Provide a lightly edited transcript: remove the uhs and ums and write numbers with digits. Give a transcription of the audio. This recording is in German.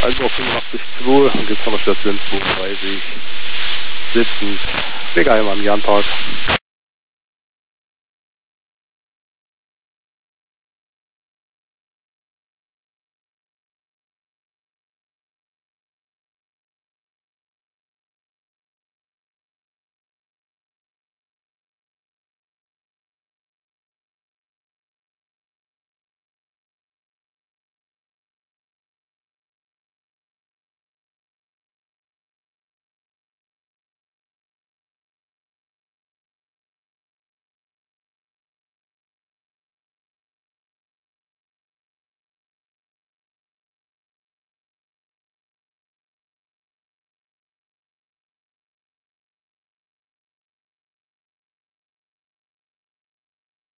1.85.2 und jetzt von der Station 32 sitzend. Wegheim am Janpark.